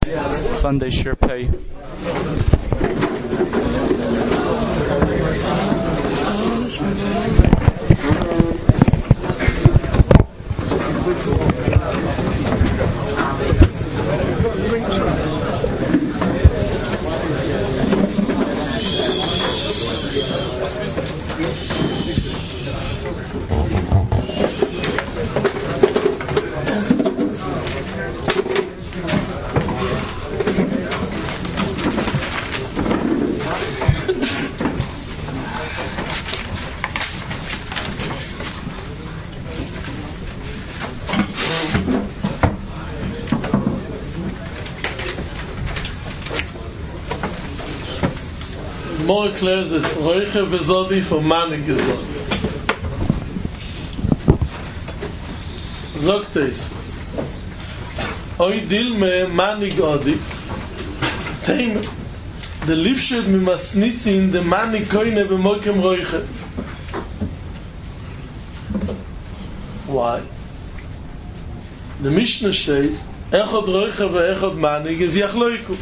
Sunday Shir Pei. More clear is Roiche Vezodi for Manig Gezod. Sagt es. Oi Dilme Manig Odi. Teim. The Livshid mi Masnisi in the Manig Koine B'moikem Roiche. Why? The Mishnah steht Echod Roiche ve'echod Manig is Yachloiku.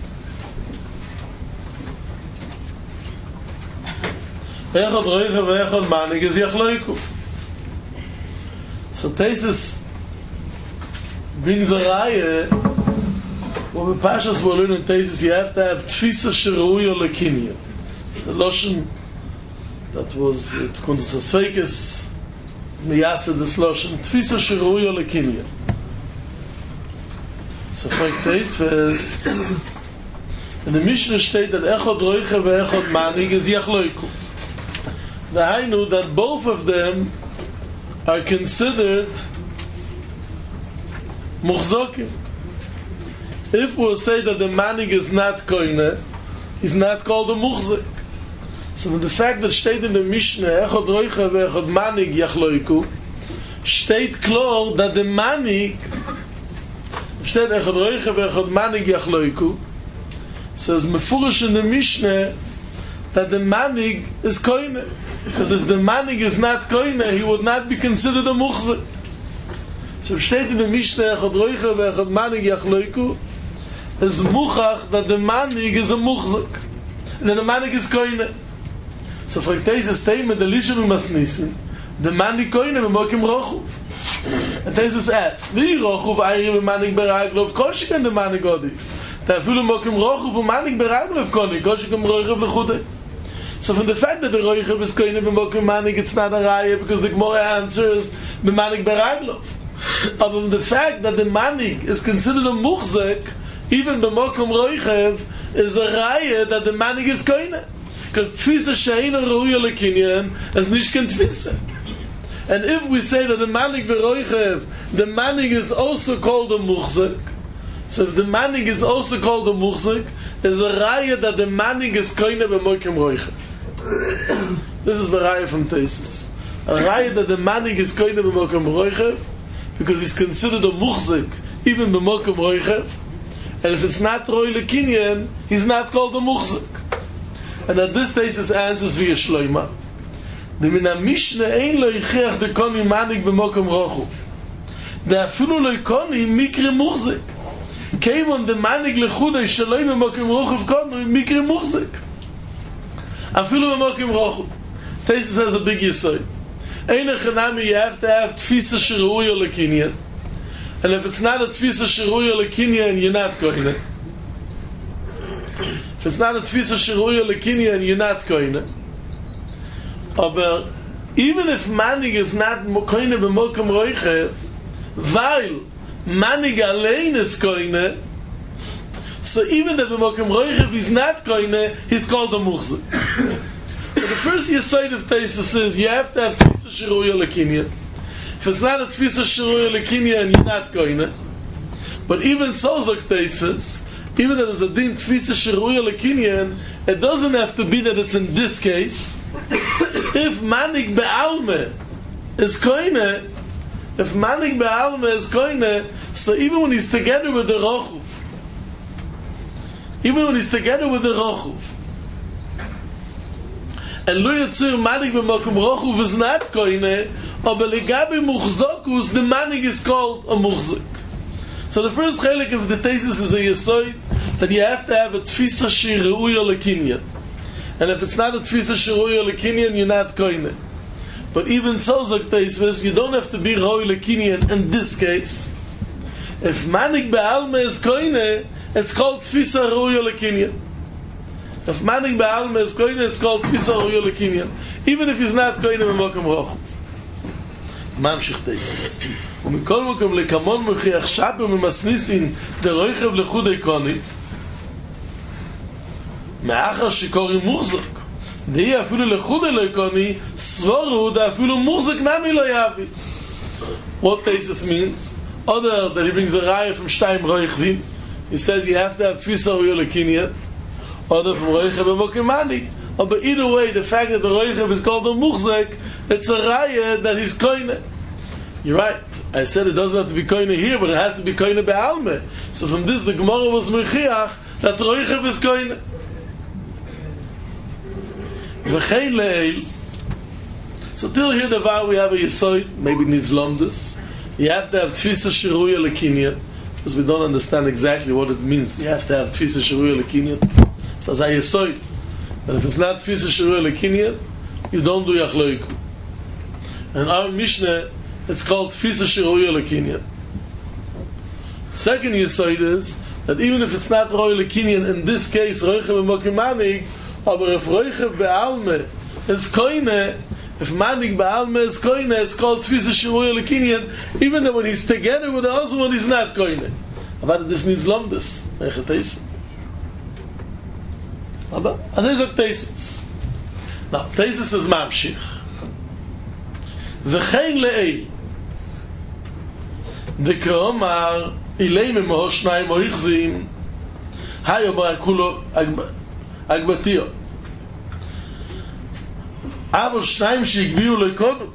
Echad roiche ve'echad manig is yachloiku. So Tesis brings a raya where the Pashas will learn in Tesis you have to have tfisa sheruya lekinya. The Loshen that was Kundas Asfekes miyasa this Loshen tfisa sheruya lekinya. So for Tesis in the Mishnah state that echad roiche ve'echad manig is yachloiku. I know that both of them are considered muchzokim. If we'll say that the manig is not koine, he's not called a muchzik. So the fact that state in the Mishnah echad roicha ve'echad manig yachloiku, state klar that the manig state echad roicha ve'echad manig yachloiku, says mefurish in the Mishnah that the manig is koine. Because if the manig is not koine, he would not be considered a muchzik. So steht in the Mishnah echad roiche ve'echad manig yachloiku is muchach that the manig is a muchzik and that the manig is koine. So for Tesis statement the Lishan u'masnisin the manig koine v'mokim rochuv and Tesis adds v'hi rochuv ayri v'manig beraglov kol sheken the manig odif ta'afilu mokim rochuv v'manig beraglov koni kol sheken roichev l'chudei. So from the fact that the roichev is koine b'mokim manig, it's not a raya because the Gemara answers b'manig beraglo. But from the fact that the manig is considered a muchzek, even b'mokim roichev is a raya that the manig is koine. Because tfisa she'eina ruya lekinyan is nishken tfisa. And if we say that the manig v'roichev, the manig is also called a muchzek. So if the manig is also called a muchzek, is a raya that the manig is koine b'mokim roichev. This is the raya from Tesis. A raya that the manig is koine b'mokim roichev because he's considered a muchzik even b'mokim roichev, and if it's not roi lekinyan, he's not called a muchzik. And that this Tesis answers via shloima. The mina Mishnah ein lo yichech de koni manig b'mokim rochuv. The afilu lo yikoni mikre muchzik. Kevon the manig lechudei shaloi b'mokim rochuv koni mikre muchzik. Afilu b'mokim rochuv. Tesis has a big yesod. Ein echanami, you have to have tfisa sheruya lekinyan. And if it's not a tfisa sheruya lekinyan, you're not koine. If it's not a tfisa sheruya lekinyan, you're not koine. But even if manig is not koine b'mokim roichev, while manig alein is koine, so even that b'mokim roichev is not koine, he's called a muchzik. So the first yesod of Tesis is you have to have tfisa sheruya lekinyan. If it's not a tfisa sheruya lekinyan, you're not koine. But even so, zok Tesis, even that there's a din tfisa sheruya lekinyan, it doesn't have to be that it's in this case. If manig be'alme is koine, so even when he's together with the rochuv, and lo yitzur manig b'mokum rochuv is not koine, but legabe muchzokus the manig is called a muchzik. So the first chelik of the thesis is a yesod that you have to have a tfisa shiruya lekinyan. And if it's not a tfisa shiruya lekinyan, you're not koine. But even so, zok teisves, you don't have to be roi lekinyan in this case. If manik be'alma is koine, it's called tfisa ruya lekinyan. If manik be'alma is koine, it's called tfisa ruya lekinyan. Even if he's not koine b'mokum rochuv. ממשיך תייסס ומכל מקום לכמון מוכיח שפר ממסניסין דרויכב לחודי קוני מאחר שקורי מוחזק די אפילו לחודי לא קוני סבורו דה אפילו מוחזק נמי לא יאבי. What תייסס means? Other that he brings a raya from Shtayim Roichvim, he says you have to have Tfisa Ruya Lekinyan, other from Roichev B'Mokimani. But either way, the fact that the Roichev is called a Muchzek, it's a raya that he's koine. You're right. I said it doesn't have to be koine here, but it has to be koine be'alme. So from this, the Gemara was mechiach that Roichev is koine. V'chein le'el. So till here, the vow we have a yesod, maybe it needs lomdus. You have to have tfisa shiruya lekinyan, because we don't understand exactly what it means. You have to have tfisa shiruya lekinyan. So as a yesod, but if it's not tfisa shiruya lekinyan, you don't do yachloiku. And our Mishnah, it's called tfisa shiruya lekinyan. Second yesod is that even if it's not roy lekinyan, in this case, roichev b'mokimanig, but if roichev be'alme is koine, if manig ba'alme is koine, it's called tfisa shiruya lekinyan, even though when he's together with the other one, he's not koine. But this needs lomdus. Aber as is ok teisus. Now, teisus is mamshich. V'chein le'ei. V'kromar ilei memoho shnayim oichzim hayo barakulo agbatio. אבל שניים שהגביעו לקונו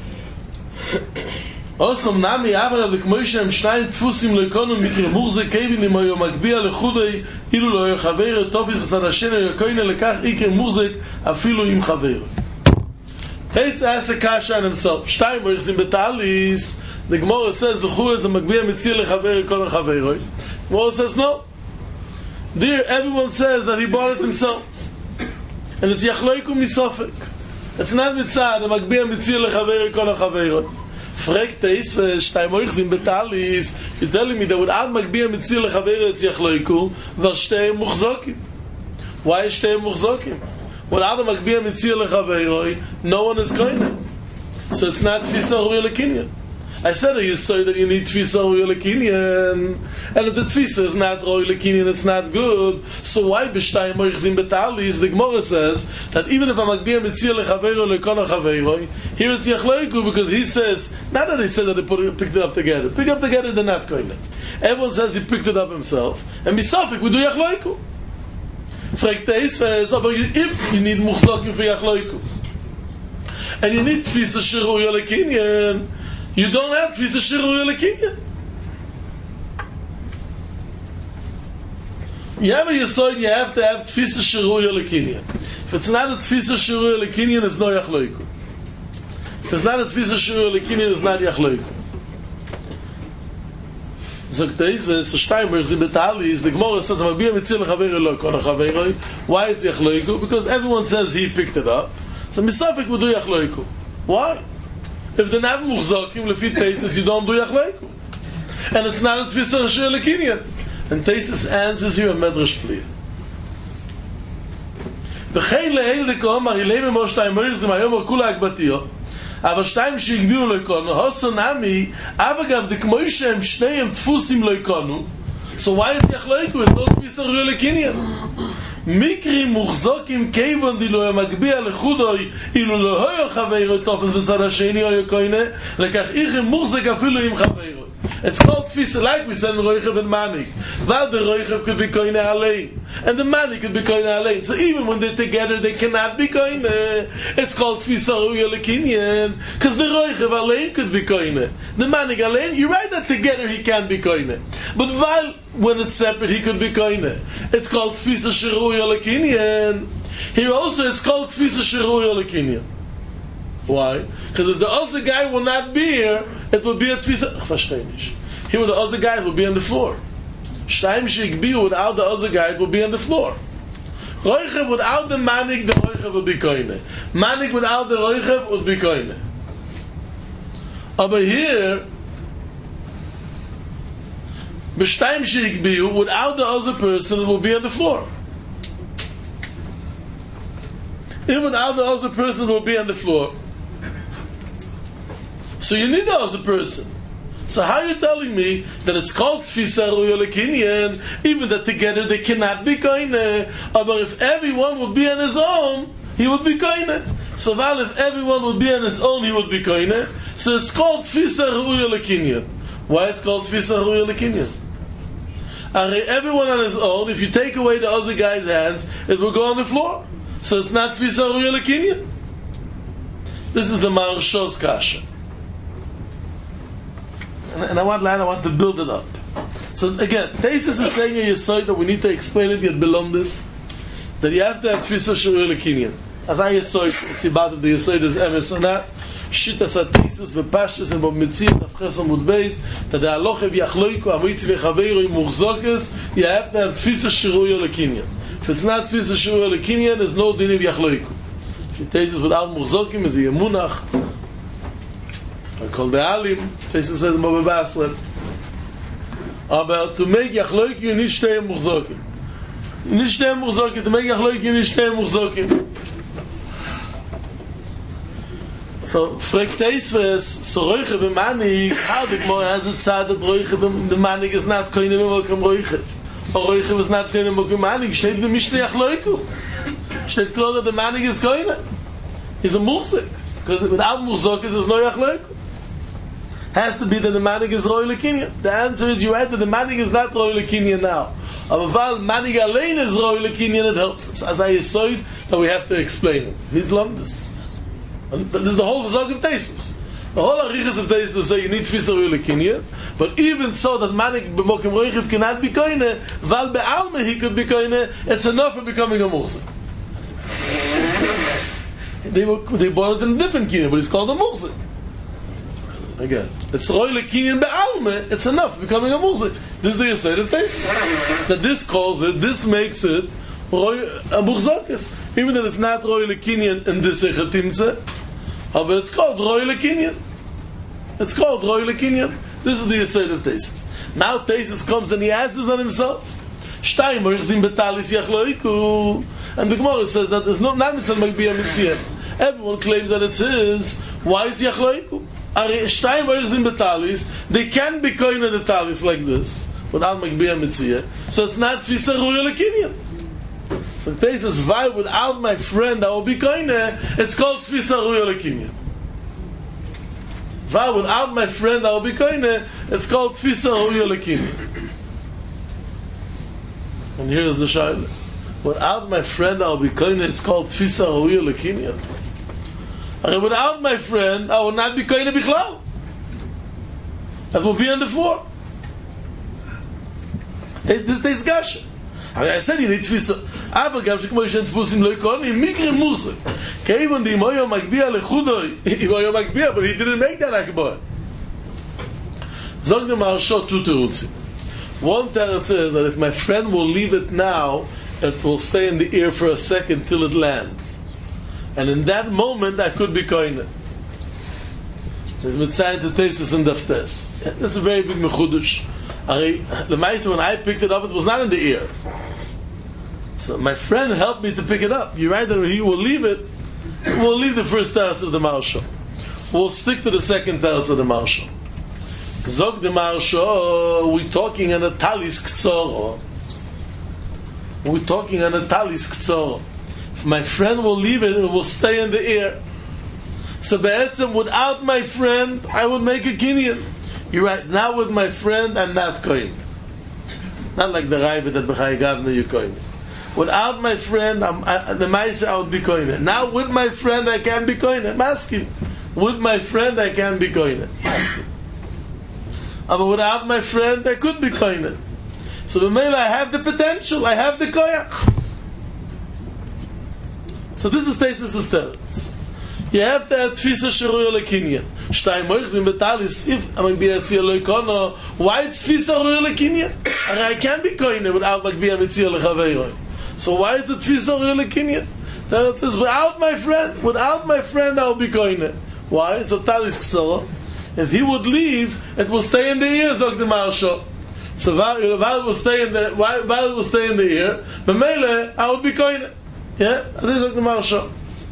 אוסם נמי אברה וכמו שהם שניים תפוסים לקונו מקרה מורזה קייבין אם היו מגביע לחודי אילו לא היו חבר תופס בצד השני היו קוינה לקח איקר מורזה אפילו עם חבר תייס עשה קשה נמסור שתיים מויחזים בתעליס the Gemara says לחור זה מגביע מציר לחבר כל החבר Gemara says no there everyone says that he bought it himself and it's יחלויקו מסופק. It's not mitzad, the magbiya mitzir lechaver kol hachaverot. Frek teis v'shtayim oichzim betalis. You're telling me that without magbiya mitzir lechaver it's yachloiku, var shteyim muchzokim. Why is shteyim muchzokim? Without a magbiya mitzir lechaveroi, no one is koine. So it's not tfisa ruya lekinyan. I said you say that you need tfisa ruya lekinyan, and if the tfisa is not ruya lekinyan, it's not good. So why b'shtayim oichzim betalis? The Gemara says that even if a magbiya mitzir lechaveiro lekol hachaveiro, here it's yachloiku because he says not that he said that they picked it up together. Pick up together, they're not koine. Everyone says he picked it up himself, and misafik we do yachloiku. Fragt teis but if you need muchzokim for yachloiku, and you need tfisa shiruya lekinyan. You don't have tfisa shiruya lekinyan. You have a yesod, you have to have tfisa shiruya lekinyan. If it's not a tfisa shiruya lekinyan, it's no yachloiku. If it's not a tfisa shiruya lekinyan, it's not yachloiku. Zogtei ze shtayim merzi betalis. The Gemara says, "Magbiya mitzir lechaveiro lo kol hachaveiro." Why it's yachloiku? Because everyone says he picked it up. So misafik would do yachloiku. Why? If they're not muchzokim lefi teisus, you don't do yachloiku, and it's not a tfisa shiruya lekinyan. And teisus answers here a medrash plea. V'chein le'el dekomar ilei memo shtayim oichzim hayom kula agbatio. אבל שתיים שהגביעו לא יקונו, הוסו נמי, אבגב דכמוי שהם שניהם תפוסים לא יקונו, so why it's יחלויקו, it's not תפיסה רואי לקניין. מקרים מוחזוקים כיוון דילו המגביע לחודוי, אילו לא היו חברו תופס בצד השני או יקוינה, לקח איכם מוחזק אפילו עם חברו. It's called tfisa, like we said in Roichev and Manik. While the Roichev could be koine alein, and the Manik could be koine alein. So even when they're together, they cannot be koine. It's called tfisa ruya lekinyan, because the Roichev alein could be koine. The Manik alein, you're right that together he can't be koine. But while when it's separate, he could be koine. It's called tfisa shiruya lekinyan. Here also, it's called tfisa shiruya lekinyan. Why? Because if the other guy will not be here, it will be a tfisa. Here with the other guy will be on the floor. Shtaim sheikbiu without the other guy will be on the floor. Roichev without the manik, the roichev will be koine. Manik without the roichev would be koine. But here, b'shtaim sheikbiu without the other person will be on the floor. Even without the other person will be on the floor. So you need the other person. So how are you telling me that it's called Tfisa Ruya Lekinyan, even that together they cannot be koine? But if everyone would be on his own, he would be koine. So while if everyone would be on his own, he would be koine. So it's called Tfisa Ruya Lekinyan. Why it's called Tfisa Ruya Lekinyan? Everyone on his own, if you take away the other guy's hands, it will go on the floor. So it's not Tfisa Ruya Lekinyan. This is the Maharsha's Kasha. And I want to build it up. So again, Taisus is saying in Yesod that we need to explain it yet below this, that you have to have Tfisa Shurei Lekinyan. As I Yesod, Sibat of the Yesod is Emes or not, Shittas HaTaisus, Bepashtus, and B'Metziat, Avches Amud Beis, that the Halochev Yachloiku, Amitz V'Chaveiro, Muchzokes, you have to have Tfisa Shurei Lekinyan. If it's not Tfisa Shurei Lekinyan, there's no Din of Yachloiku. If Taisus without Muchzokim, is a Yemunach, I call the Alim, Taisus says Mabba Basra. But to make Yachloik, you need Shtei Muchzokim. You need Shtei Muchzokim. To make Yachloik, you need Shtei Muchzokim. So, fragt Taisus, so Roiche v'Manik, how the Gemara has it said that Roiche v'Manik is not koine v'mokum Roiche. Or Roiche is not koine v'mokum Manik, steht the Mishnah Yachloiku. Steht klar that the Manik is koine. He's a Muchzik. Because without Muchzokis, there's no Yachloiku. Has to be that the manik is Roy Lekinyan. The answer is you add that the manik is not Roy Lekinyan now. But manik Alein is Roy Lekinyan, it helps. As I saw it, that we have to explain it. He's learned this. This is the whole V'zog of Taisus. The whole Arichas of Taisus to say you need Tfisa Roy Lekinyan, but even so that manik b'mokim Roichiv cannot be koine, val be'alma he could be koine, it's enough for becoming a Muchzik. They bought it in a different kinyan, but it's called a Muchzik. Again, it's Roy Lekinyan be'alme, it's enough becoming a Muchzik. This is the Yesod of Taisus. That this calls it, this makes it Roy a Muchzokis. Even that it's not Roy Lekinyan in this Echatimtze, but it's called Roy Lekinyan. It's called Roy Lekinyan. This is the Yesod of Taisus. Now Taisus comes and he answers on himself. Shtayim Morichzim Betalis Yachloiku. And the Gemara says that there's no Namitzal Magbiya Mitziyah. Everyone claims that it's his. Why it's Yachloiku? They can be koine the talis like this without Magbiya Mitziyah. So it's not Tfisa Ruya Lekinyan. So Taisus says, why without my friend I will be koine? It's called Tfisa Ruya Lekinyan. Why without my friend I will be koine? It's called Tfisa Ruya Lekinyan. And here's the shayla. Without my friend I will be koine. It's called Tfisa Ruya Lekinyan. Without my friend, I will not be koine bichlal. That will be on the floor. This discussion. I said you need tfisa. Aval gam shekmo yishen tfusim lo yikon in mikre muzik. Keivon di imoyo makbiya lechudoi. Imoyo makbiya, but he didn't make that akbar. Zog the Maharsha two terutsim. One teretz says that if my friend will leave it now, it will stay in the air for a second till it lands. And in that moment, I could be koine. There's mitzayin to Taisus and Daftes. That's a very big mechudush. The Maisa, when I picked it up, it was not in the air. So my friend helped me to pick it up. You're right that he will leave it. We'll leave the first teretz of the Maharsha. We'll stick to the second teretz of the Maharsha. Zog the Maharsha, we're talking on a talis ktsoro. We're talking on a talis ktsoro. If my friend will leave it, it will stay in the air. So be'etzem, without my friend, I would make a kinyan. You're right, now with my friend, I'm not koine. Not like the Raiva that B'chai Gavna you koine. Without my friend, the Maisa I would be koine. Now with my friend, I can be koine. I'm asking. With my friend, I can be koine. Asking. But without my friend, I could be koine. So b'meila, I have the potential, I have the koyach. So this is Taisus' teretz. You have to have tfisa sheruya lekinyan. Shtay moichzim betalis, if I'm be etzia loikono, why it's tfisa sheruya lekinyan? I can't be koine without magbiya mitzia lechaveiroi. So why is it tfisa sheruya lekinyan? Then it says, without my friend I will be koine. Why? It's a talis ksoro. If he would leave, it will stay in the ear, zog the Maharsha. So while it will stay in the ear, b'meile I will be koine. Yeah? As is zog the Maharsha.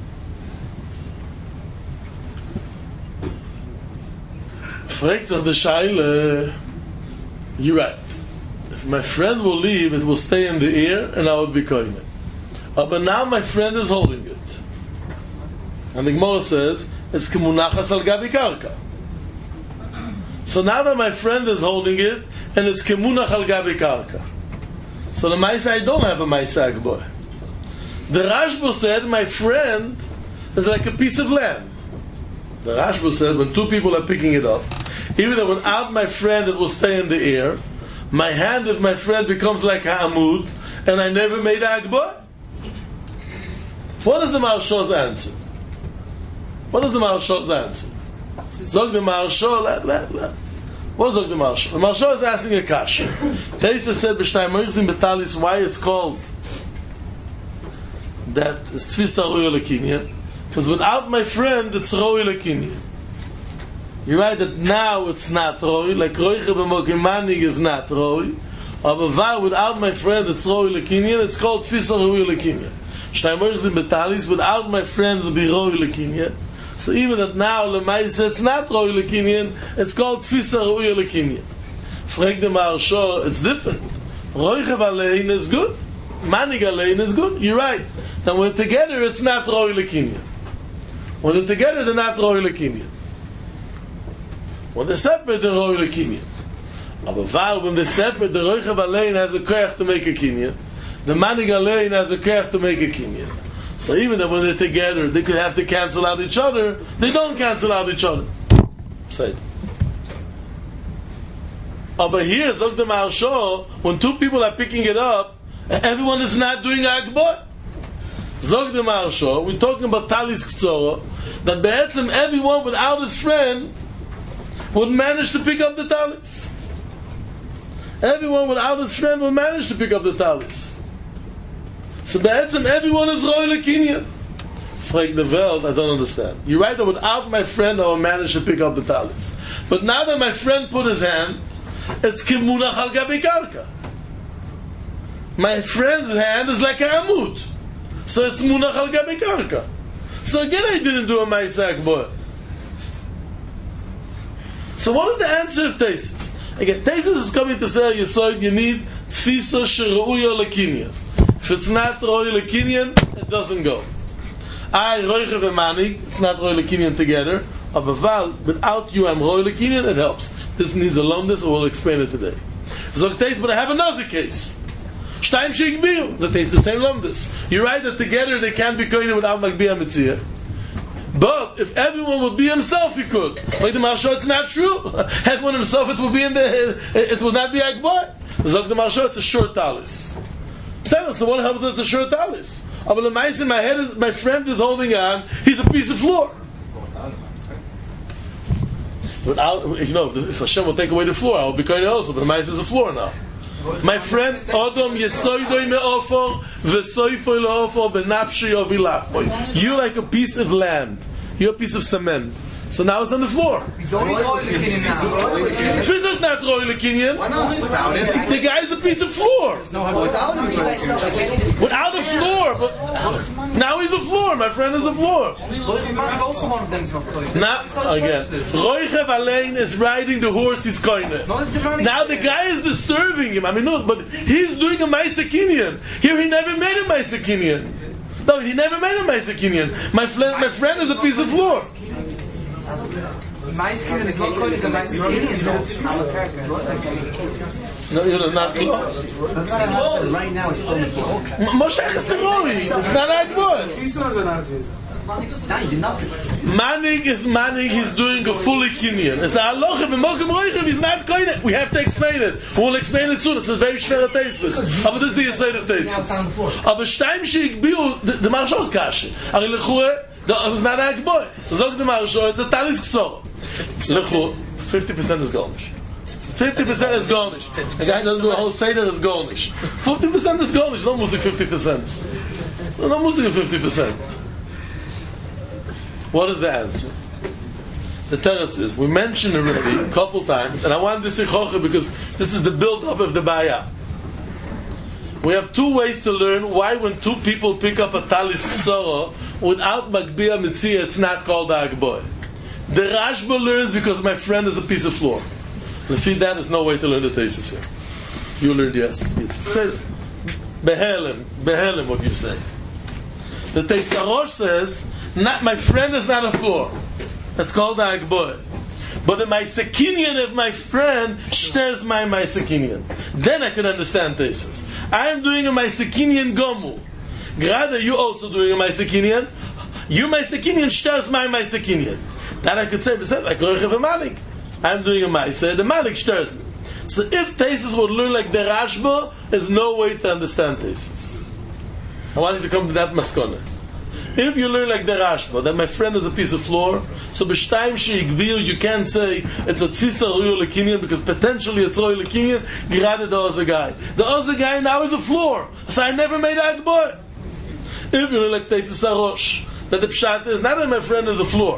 Fragt sich the Shaila, you're right. If my friend will leave, it will stay in the ear, and I will be koine. But now my friend is holding it. And the Gemara says, it's kemunachas al gabi karka. So now that my friend is holding it, and it's kemunach al gabi karka. So the Maisa, I don't have a Maisa Agboy. The Rashba said, my friend is like a piece of land. The Rashba said, when two people are picking it up, even though without my friend it will stay in the air, my hand of my friend becomes like a amud, and I never made Agboy. What is the Maharsha's answer? What is the Maharsha's answer? Zog the Maharsha, what zog the Maharsha? The Maharsha is asking a kasha. Teisa said, B'shtay moichzim betalis, why it's called that is tfisa roya lekinyan? Because without my friend, it's roya lekinyan. You're right that now it's not roya, like roicha b'mokimanig is not roya, but without my friend, it's roya lekinyan, it's called tfisa roya lekinyan. Shtay moichzim betalis, without my friend, it will be roya lekinyan. So even that now lemaisa it's not roy lekinyan, it's called tfisa roy lekinyan. Frag the Maharsha, it's different. Roichav alein is good, manig alein is good. You're right. Now when together it's not roy lekinyan. When they're together they're not roy lekinyan. When they're separate they're roy lekinyan. But when they're separate, the roichav alein has a koyach to make a kinyan. The manig alein has a koyach to make a kinyan. So even that when they're together, they could have to cancel out each other. They don't cancel out each other. Say. But here, Zog the Maharsha, when two people are picking it up, everyone is not doing Akbar. Zog the Maharsha, we're talking about Talis Ktsora, that be'etzem everyone without his friend would manage to pick up the Talis. Everyone without his friend would manage to pick up the Talis. So be'etzem everyone is roy lekinyan. Frag the Welt, I don't understand. You're right that without my friend I will manage to pick up the talis. But now that my friend put his hand, it's kimunach al gabi karka. My friend's hand is like a amud. So it's munach al gabi karka. So again I didn't do a Maisa Agboy. So what is the answer of Tesis? Again, Tesis is coming to say you need tfisa sheruya lekinyan. If it's not roy lekinyan, it doesn't go. Roicha v'manig, it's not roy lekinyan together. But without you, I'm roy lekinyan, it helps. This needs a lomdus, and we'll explain it today. Zogteis, but I have another case. Shtaim sheikbiu. Zogteis, the same lomdus. You're right that together they can't be koine without magbiya mitzvah. But if everyone would be himself, he could. Like the Maharsha, it's not true. Everyone himself, it will be it will not be akbar. Zog the Maharsha, it's a short talis. So one helps that it's a short talis. But the mice in my head is, my friend is holding on, he's a piece of floor. Without, if Hashem will take away the floor, I'll be kind also, but the mice is a floor now. My friend, Adam yesoidoi me'ofor, v'soifoi le'ofor, b'nafshi yovilach. You're like a piece of land. You're a piece of cement. So now it's on the floor. Tfisa is not roy lekinyan. The guy is a piece of floor. Without a floor. But now he's a floor. My friend is a floor. Now, again, Roichev Alein is riding the horse he's koine. Now the guy is disturbing him. I mean, no, but he's doing a Maisa Kinyan. Here he never made a Maisa Kinyan. No, he never made a Maisa Kinyan. My friend is a piece of floor. Mice Kinyan is not called as a Mice Kinyan. No, you're not. Right now it's only Moshe is the Roy. It's not Akbar. Manig is manig. He's doing a fully Kinyan. It's a halacha b'mokum roichav. He's not koine. We have to explain it. We'll explain it soon. It's a very schwerer teisvis. But this is the Yesod of teisvis. Aber Shtaim sheikbiu the Maharsha's kasha. Ari lechue. It was not a boy. Zog the Maharsha, it's a talis ksor. 50% is garnish. 50% is garnish. The guy doesn't do a whole seder is garnish. 50% is garnish, no music 50%. No music 50%. What is the answer? The teretz is, we mentioned already a couple times, and I want this ichoche because this is the build-up of the baya. We have two ways to learn why when two people pick up a talis ksoro without Magbiya Mitzia, it's not called a Agboy. The Rashba learns because my friend is a piece of floor. Lefi that is no way to learn the thesis here. You learned yes. Say Behelem what you say. The Teisarosh says, not my friend is not a floor. That's called the Agboy. But the Maisekinian of my friend stirs my Maisekinian. Then I can understand thesis. I am doing a Maisekinian Gomu. Grada, you also doing a Maisekinian. Your Maisekinian stirs my Maisekinian. That I could say, like Roichev and Malik. I'm doing a Maise, the Malik stirs me. So if thesis would learn like the Rashba, there's no way to understand thesis. I want you to come to that maskona. If you learn like the Rashba, that my friend is a piece of floor, so b'shtayim she'igbiu, you can't say it's a tfisa royo lekinian because potentially it's royo lekinian. Gerade the other guy. The other guy now is a floor, so I never made a agboy. If you learn like Teisus Arosh, that the pshat is not that my friend is a floor.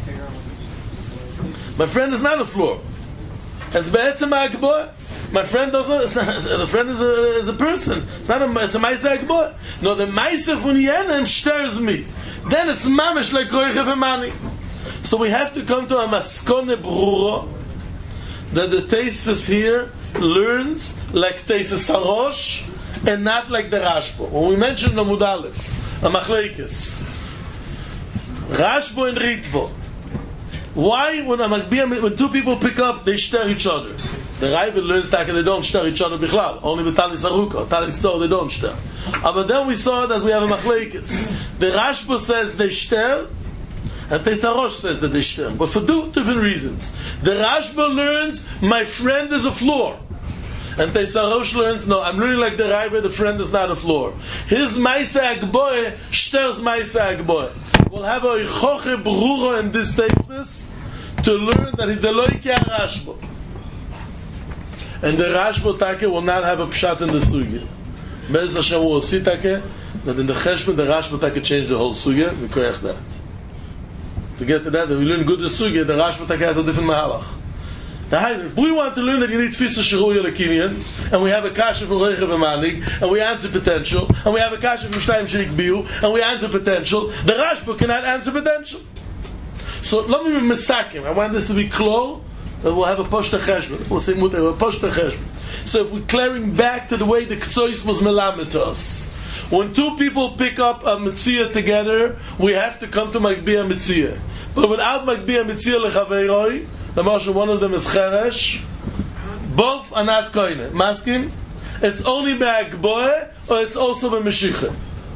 My friend is not a floor. It's be'etzem agboy. My friend doesn't. The friend is a person. It's not a. It's a ma'aseh agboy. No, the ma'aseh von yenem stirs me. Then it's mamish like roichev emani. So we have to come to a maskone brura that the Teisves here learns like Teisus Harosh and not like the Rashba. When we mentioned the Amud Aleph, a Machleikes, Rashba and Ritvo. Why when two people pick up, they stir each other? The Raiva learns that they don't stir each other bichlal. Only with Talis Aruka, Talis Tzor, they don't stir. But then we saw that we have a Machleikes. The Rashba says they stir, and Teisarosh says that they stir. But for two different reasons. The Rashba learns, my friend is a floor. And Teisarosh learns, no, I'm learning like the Raiva, the friend is not a floor. His Maisa Agboy stirs Maisa Agboy. We'll have a Ichoche Brura in this Teisves to learn that he's the Loike Rashba. And the Rashba Take will not have a pshat in the Sugya. Bez Hashem will see Take that in the Cheshbon the Rashba Take changed the whole Sugya. We correct that. To get to that, if we learn good the Sugya, the Rashba Take has a different Mahalach. If we want to learn that you need Tfisa Sheruya Lekinian, and we have a Kasha from Roichev Emanik, and we answer potential, and we have a Kasha from Shtayim Sheik Biu, and we answer potential, the Rashba cannot answer potential. So let me be Mesakim. I want this to be clear. We'll have a Poshta Cheshbon. We'll say Mutter, a Poshta Cheshbon. So if we're clearing back to the way the Ktsois was melamed to us, when two people pick up a Mitzia together, we have to come to Magbiya Mitzia. But without Magbiya Mitzia Lechaveiroi, the Moshe, one of them is Cheresh, both are not Koine. Maskim? It's only by Agboe, or it's also by Meshicha.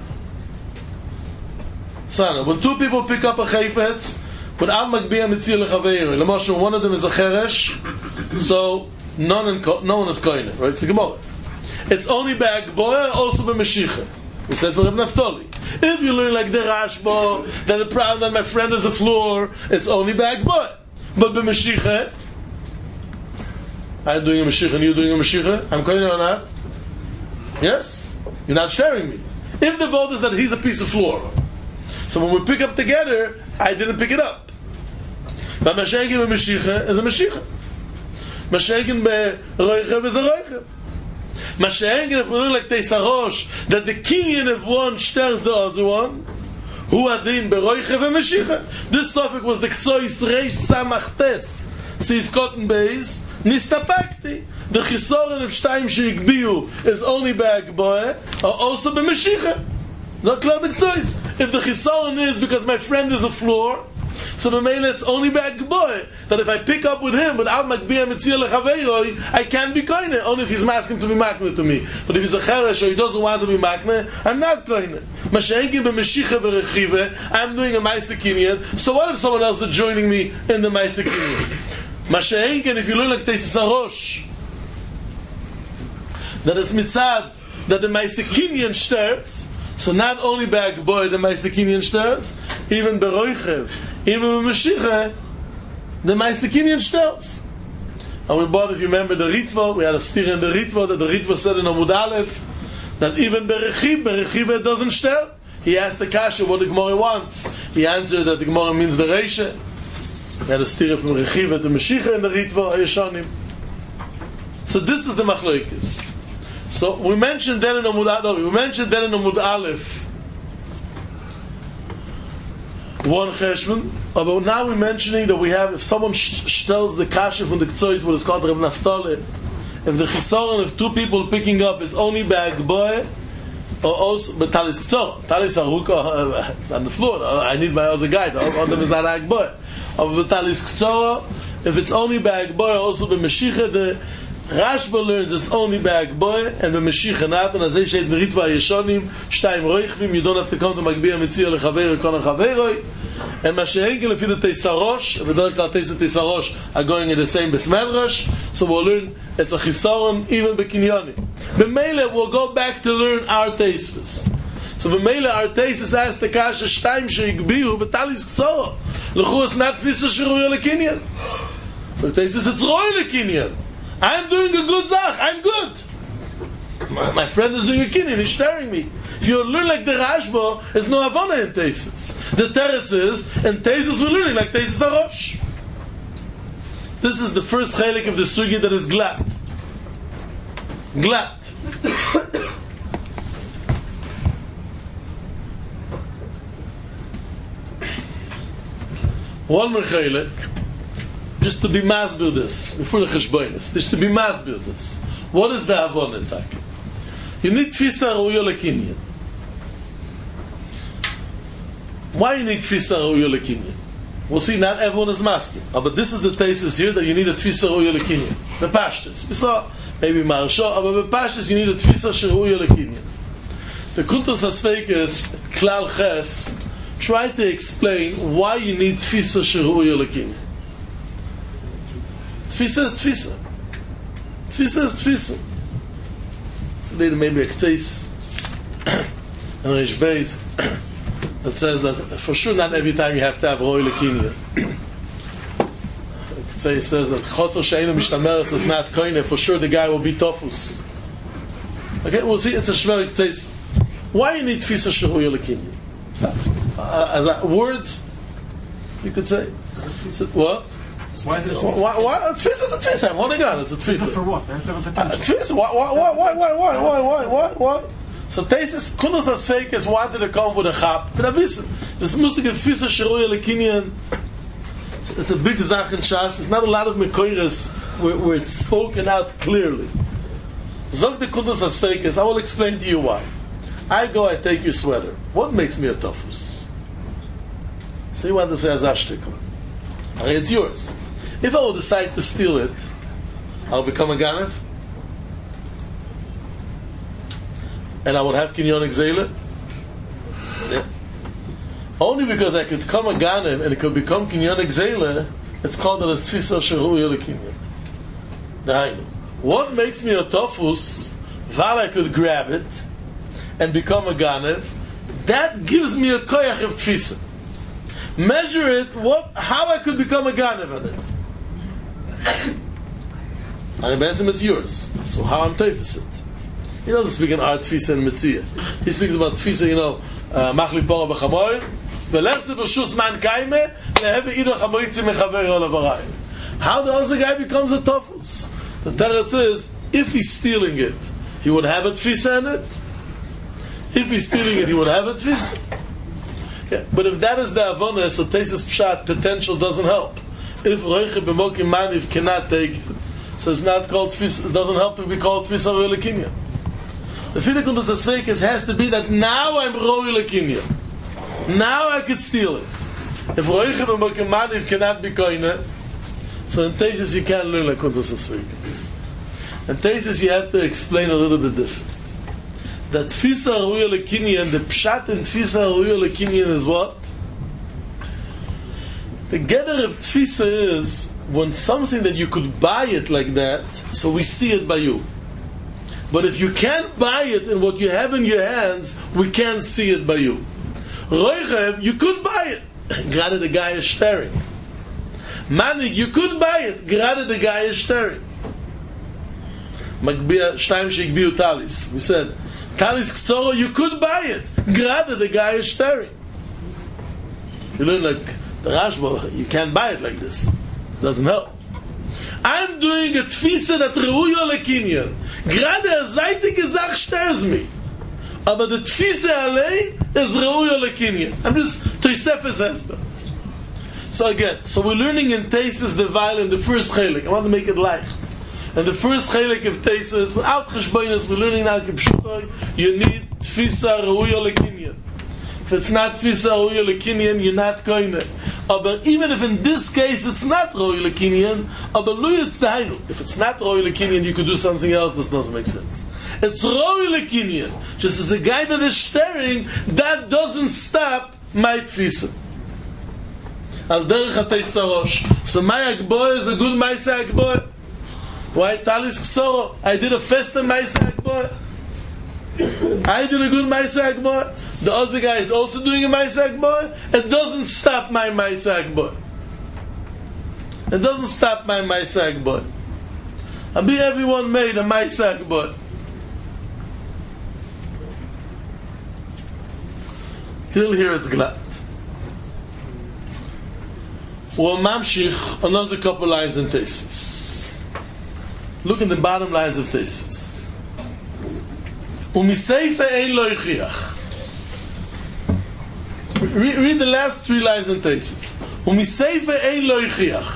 Sana, when two people pick up a Chayfetz, without Magbiya Mitzia Lechaveiroi, the Moshe, one of them is a Cheresh, so no one is Koine, right? It's a Gemara. It's only by Agboe, also by Meshicha. We said for Reb Naftali. If you learn like the Rashba, that the problem that my friend is a floor, it's only by Agboe. But b'Mashiach, I'm doing a Mashiach and you're doing a Mashiach. I'm calling or not? Yes? You're not sharing me. If the vote is that he's a piece of floor, so when we pick up together, I didn't pick it up. But Mashiach b'Mashiach is a Mashiach. Mashiach b'Roichev is a Roichev. Mashiach, if we look like Teisarosh, that the kinyan of one stirs the other one, Hu adin beroiche v'meshicha. This suffix was the Ktsois Reish Samachtes Sif Cotton Beis Nistapakti. The Chisoren of Shtayim Sheikbiu is only by Agboe or also by Meshicha. Not clear the Ktsois. If the Chisoren is because my friend is a floor, so b'meila it's only by Agboe that if I pick up with him without Magbiya Mitzia Lechaveiroi, I can't be koine, only if he's asking to be makne to me. But if he's a cheresh or he doesn't want to be makne, I'm not koine. Masha'enkin b'meshicha v'rechive, I'm doing a Maisa Kinyan, so what if someone else is joining me in the Maisa Kinyan? Masha'enkin, if you learn like Teisus Harosh, that is mitzad, that the Maisa Kinyan stirs, So not only by Agboy the Meister Kinyan sters, even by Roichev, even by Mashiach, the Meister Kinyan sters. And we bought, if you remember the Ritva, we had a steer in the Ritva, that the Ritva said in Amud Aleph, that even by Rechiv it doesn't stir. He asked the Kasha what the Gemara wants. He answered that the Gemara means the Reisha. We had a steer from Rechiv to Mashiach in the Ritva, Yeshanim. So this is the Machlokes. So we mentioned then in Amud Aleph one cheshbon, but now we're mentioning that we have, if someone tells the kasha from the Ktsois, what is called Reb Naftali, if the chisaron of two people picking up is only by Agboy, or also, but Talis Ktsor, Talis Aruka, it's on the floor, I need my other guy, the other is not Agboy. But Talis Ktsor, if it's only by Agboy, also by Mashiach, the Rashba learns it's only by Agboy, and by Mashiach not, and as they say in Ritva Yeshonim, Shtayim Roichvim, you don't have to come to Magbia Mitzia Lechaver, Kona Chaveroi, and Mashiach, if you do Teisarosh, and the Dorkal Teisarosh are going in the same Besmedrash, so we'll learn it's a Chisaron even by Kinyonim. B'meile, we'll go back to learn our Teisves. So b'meile, our Teisves asks the Kasha, Shtayim Sheikbiu, V'talis Ktsoro. L'chu, it's not Fisa Shiruyo Lekinyan. So the Teisves, it's Roy Lekinyan. I'm doing a good zach. I'm good. My friend is doing a kinyan. He's staring me. If you learn like the Rashba, there's no Havana in Teisves. The Teretz is, and Teisves we're learning like Teisves Arosh. This is the first chalik of the sugi that is glad. Glad. One more chalik. Just to be masbir this, before the cheshbonis, just to be masbir this. What is the Havana attack? You need tfisa ruyo lekinyan. Why you need tfisa ruyo lekinyan? We'll see, not everyone is masking. But this is the thesis here, that you need a tfisa ruyo lekinyan. The pashtas. We saw, maybe marsha, but the pashtas you need a tfisa ruyo lekinyan. The Kuntos HaSveikos, Klal Ches, try to explain why you need tfisa ruyo lekinyan. Tfisa is tfisa. Tfisa is tfisa. So later maybe a ktseis and Reish Beis that says that for sure not every time you have to have roy lekinya. Ktseis says that chotzer she'enu mishtameres is not koine, for sure the guy will be tofus. Okay, we'll see, it's a shver ktseis. Why you need tfisa she'roy lekinya? As a word, you could say. What? Why is it Why? Tfisa is a tfisa. I'm holding on. It's a tfisa. For what? There's no potential. Tfisa. Why? So Teisus Kundos HaSveikos wanted to come with a chap. But listen, this music of tfisa sheruya lekinyan. It's a big zach in Shas. It's not a lot of mekoiras where it's spoken out clearly. Zog the Kundos HaSveikos. I will explain to you why. I take your sweater. What makes me a tofus? So you want to say azashtikla. Okay, it's yours. If I will decide to steal it, I'll become a Ganev? And I would have Kinyon Exela? Yeah. Only because I could become a Ganev and it could become Kinyon Exela, it's called a Tfisa Sheruya Lekinyan. Dahainu. What makes me a Tofus, while I could grab it and become a Ganev, that gives me a Koyach of Tfisa. Measure it, how I could become a Ganev on it. And the answer is yours. So how I'm Teifus it? He doesn't speak in art Tfisa and Metzia. He speaks about Tfisa, Machli Pora B'chamoy, V'lechze B'shus Man Kaime, Leheve Ido Chamoitzi Mechaveri Olavarai. How does the guy becomes a Tofus? The Teretz is, if he's stealing it, he would have a Tfisa in it. If he's stealing it, he would have a Tfisa. Yeah. But if that is the Avona, so Teisus Pshat, potential doesn't help. If Roiche B'mokim Maniv cannot take it, so it's not called Tfisa, it doesn't help to be called Tfisa Roy Lekinyan. The Kundos HaSveikos has to be that now I'm Roy Lekinyan. Now I could steal it. If Roiche B'mokim Maniv cannot be Koine, so in Teisus you can't learn like Kundos HaSveikos. In Teisus you have to explain a little bit different. That Tfisa Ruya Lekinyan, the Pshat in Tfisa Ruya Lekinyan is what? The gather of Tfisa is when something that you could buy it like that, so we see it by you. But if you can't buy it in what you have in your hands, we can't see it by you. Roichev, you could buy it. Gerade the guy is staring. Manig, you could buy it. Gerade the guy is staring. Magbia shtaim sheikbiu talis. We said, talis ktsoro, you could buy it. Gerade the guy is staring. You learn like the Rashba, you can't buy it like this. Doesn't help. I'm doing a tfisa that reuyo lekinyan. Gerade seitige Sach stört mich. Aber the tfisa allein is reuyo lekinyan. I'm just Tosefes Hesber. So again, we're learning in Teisus the Weil in the first chelik. I want to make it light. And the first chelik of Teisus, without cheshbonos, we're learning now Kipshutoy, you need tfisa reuyo lekinyan. If it's not tfisa reuyo lekinyan, you're not going to. But even if in this case it's not reuyo lekinyan, if it's not reuyo lekinyan, you could do something else. This doesn't make sense. It's reuyo lekinyan. Just as a guy that is staring, that doesn't stop my tfisa. Al derech hateisarosh. So my agboy is a good maisa agboy. Why? Talis ktsoro. I did a festa maisa agboy. I did a good maisa agboy. The other guy is also doing a maisa agboy. It doesn't stop my maisa agboy. It doesn't stop my maisa agboy. And be everyone made a maisa agboy. Till here it's glad. We'll mamshich another couple lines in Tosfos. Look in the bottom lines of Tosfos. Umiseifa ein lo yichiach. Read the last three lines in Tosfos. Umiseifa ein lo yichiach.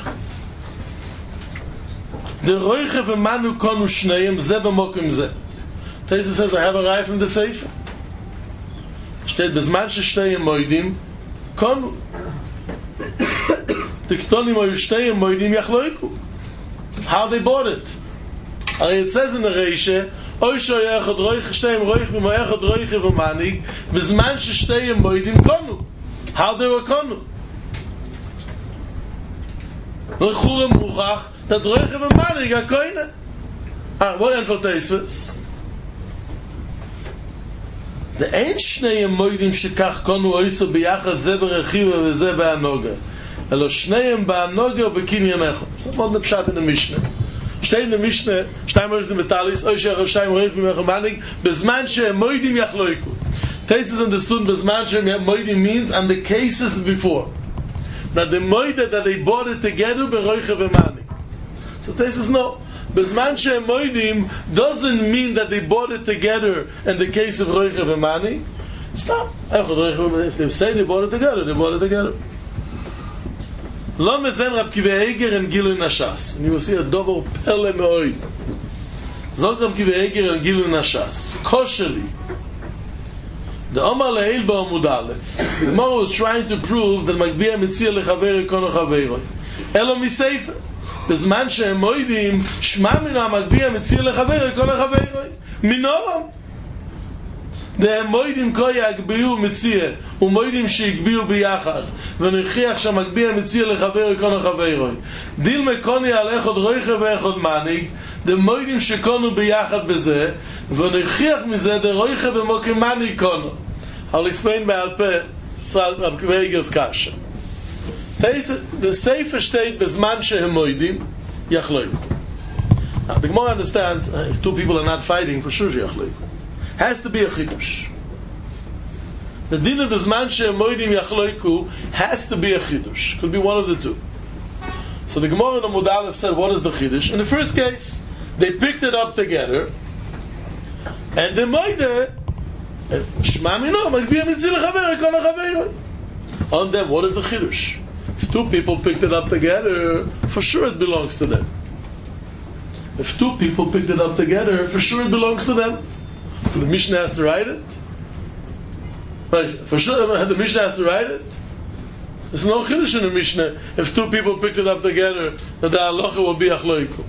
The roiche v'manu konu shneim ze b'mokim ze. Tosfos says, I have a raya from the Seifa. Steht bezman sheshteyim moedim konu. The Ktonim Oyushteyim Moedim Yachloiku. How they bought it. It says in the Reisha, Oysho Yechod Roich Shteyim Roich V'mo Yechod Roich V'manig V'zman Shteyim Moedim Konu. How they were Konu. L'churem Muchach that Roich V'manig are Koine. What end for Tosfos? The Ein Shneyim Moedim Shekach Konu Oyso B'yachad Ze B'rechiva V'ze B'anoga. Elo shneim ba'anoga b'kinyan echad. So what the pshat in the Mishnah? Steht in the Mishnah, shtayim roichim metalis, oishech shtayim roichim mechomanig, bezman she'em moedim yachloiku. Tosfos understood bezman she'em moedim means, and the cases before. That the moedim that they bought it together, beroichim v'manig. So Tosfos no. Bezman she'em moedim doesn't mean that they bought it together in the case of roichim v'manig. Stop. If they say they bought it together, they bought it together. Lo mezen Rab Kiva Eiger and Gilui Nashas. And you will see a dover pele me'oid. Zog Rab Kiva Eiger and Gilui Nashas. Kosheli. The Omar Le'il Ba'amud Aleph. The Gemara was trying to prove that Magbia Mitzir Lechaver Kono Chaveiroi. Elo Miseifa. Bezman she'em moedim, shma mino Magbia Mitzir Lechaver Kono Chaveiroi. Minolam. The moedim ko yagbiu mitzir umoedim sheigbiu biyachad v'nechiach shamagbiu mitzir lechaver kono chaveroi dil mekoni al echod roiche ve'echod manig the moedim shekonu biyachad beze v'nechiach mize the roiche v'mokim manig kono. I'll explain by Alpeh Rab Kiva Eiger's kasha. The Sefer state bezman shehem moedim yachloiku. Now the Gemara understands if two people are not fighting, for sure yachloiku. Has to be a chidush. The din of bezman she'em moedim yachloiku has to be a chidush. Could be one of the two. So the Gemara in the Amud Aleph said, what is the chidush? In the first case, they picked it up together, and the moedim shma mino magbia mitzil lechaver kono chaveroi. On them, what is the chidush? If two people picked it up together, for sure it belongs to them. If two people picked it up together, for sure it belongs to them. The Mishnah has to write it. But for sure, the Mishnah has to write it. There's no chiddush in the Mishnah. If two people picked it up together, that the halacha will be achloiku.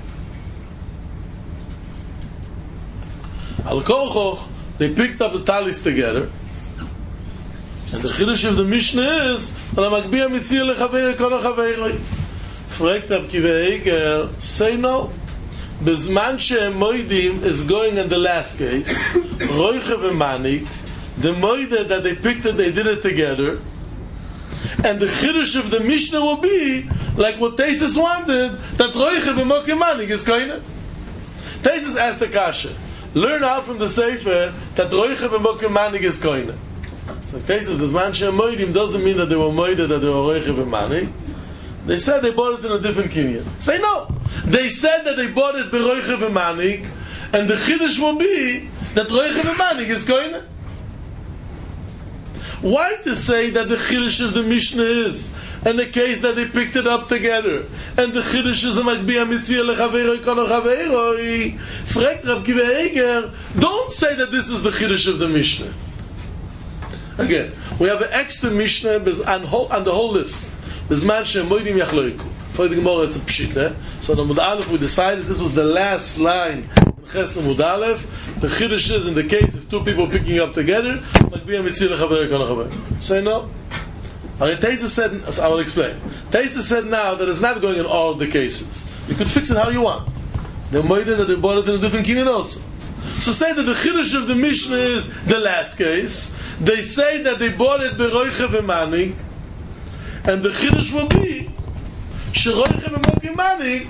Al kochoch, they picked up the talis together, and the chiddush of the Mishnah is that Magbia mitzir lechaver kono chaveroi. Fragt Rab Kiva Eiger, say no. Bezman she'moidim is going in the last case, Roichev and Manik, the moide that they picked it, they did it together, and the chiddush of the Mishnah will be like what Taisus wanted, that Roichev and Mokim Manik is koine. Taisus asked the kasha, learn out from the Sefer that Roichev and Mokim Manik is koine. So Taisus Bezman she'moidim doesn't mean that they were moide that they were Roichev and Manik. They said they bought it in a different kinyan. Say no. They said that they bought it by Roichev and Manik, and the chiddush will be that Roichev and Manik is koine. Why to say that the chiddush of the Mishnah is in the case that they picked it up together, and the chiddush is a magbiya mitzia lechaveiroi kono chaveiroi? Fragt Rav Kiva Eger, don't say that this is the chiddush of the Mishnah. Again, we have an extra Mishnah on the whole list. Bizman she'moidim yachloiku. For the Gemara, it's a pshita. So the Mud Aleph, we decided this was the last line in Chesed Mud Aleph. The chiddush is in the case of two people picking up together. Say no. Taisus said, I will explain. Taisus said now that it's not going in all of the cases. You could fix it how you want. They made it that they bought it in a different kinyan also. So say that the chiddush of the Mishnah is the last case. They say that they bought it by Roichev and Manik, and the chiddush will be Sheroichev and Mokim Manik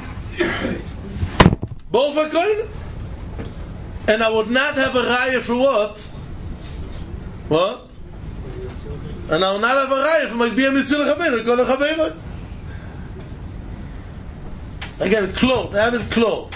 both are koine. And I would not have a raya for what? What? And I will not have a raya for Magbiya Mitzil Chaveiroi Kono Chaveiroi. Again, close. I have it close.